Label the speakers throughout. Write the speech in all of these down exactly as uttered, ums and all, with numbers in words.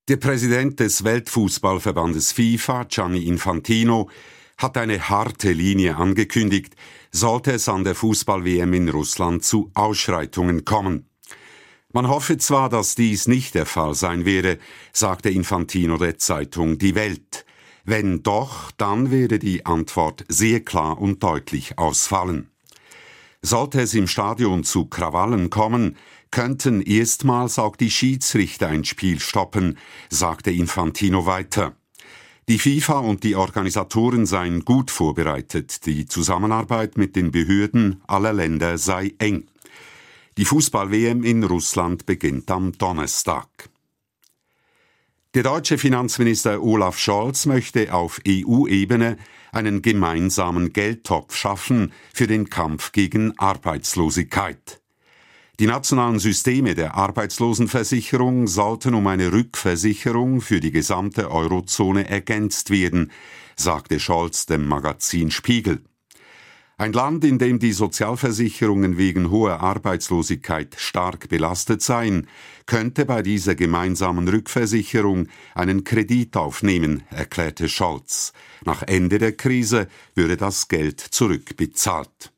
Speaker 1: Der Präsident des Weltfußballverbandes FIFA, Gianni Infantino, hat eine harte Linie angekündigt, sollte es an der Fußball-W M in Russland zu Ausschreitungen kommen. Man hoffe zwar, dass dies nicht der Fall sein werde, sagte Infantino der Zeitung Die Welt. Wenn doch, dann werde die Antwort sehr klar und deutlich ausfallen. Sollte es im Stadion zu Krawallen kommen, könnten erstmals auch die Schiedsrichter ein Spiel stoppen, sagte Infantino weiter. Die FIFA und die Organisatoren seien gut vorbereitet, die Zusammenarbeit mit den Behörden aller Länder sei eng. Die Fußball-W M in Russland beginnt am Donnerstag. Der deutsche Finanzminister Olaf Scholz möchte auf E U-Ebene einen gemeinsamen Geldtopf schaffen für den Kampf gegen Arbeitslosigkeit. Die nationalen Systeme der Arbeitslosenversicherung sollten um eine Rückversicherung für die gesamte Eurozone ergänzt werden, sagte Scholz dem Magazin Spiegel. Ein Land, in dem die Sozialversicherungen wegen hoher Arbeitslosigkeit stark belastet seien, könnte bei dieser gemeinsamen Rückversicherung einen Kredit aufnehmen, erklärte Scholz. Nach Ende der Krise würde das Geld zurückbezahlt.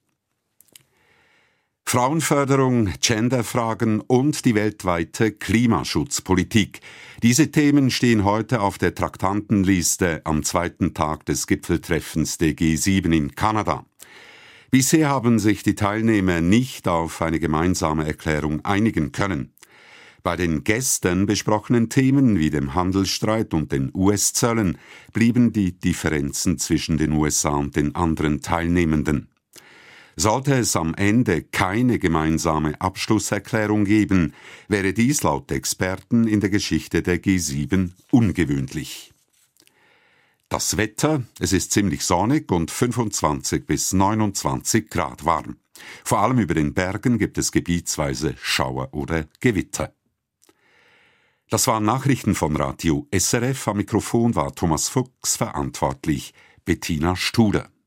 Speaker 1: Frauenförderung, Genderfragen und die weltweite Klimaschutzpolitik. Diese Themen stehen heute auf der Traktandenliste am zweiten Tag des Gipfeltreffens der G sieben in Kanada. Bisher haben sich die Teilnehmer nicht auf eine gemeinsame Erklärung einigen können. Bei den gestern besprochenen Themen wie dem Handelsstreit und den U S-Zöllen blieben die Differenzen zwischen den U S A und den anderen Teilnehmenden. Sollte es am Ende keine gemeinsame Abschlusserklärung geben, wäre dies laut Experten in der Geschichte der G sieben ungewöhnlich. Das Wetter, es ist ziemlich sonnig und fünfundzwanzig bis neunundzwanzig Grad warm. Vor allem über den Bergen gibt es gebietsweise Schauer oder Gewitter. Das waren Nachrichten von Radio S R F. Am Mikrofon war Thomas Fuchs, verantwortlich Bettina Studer.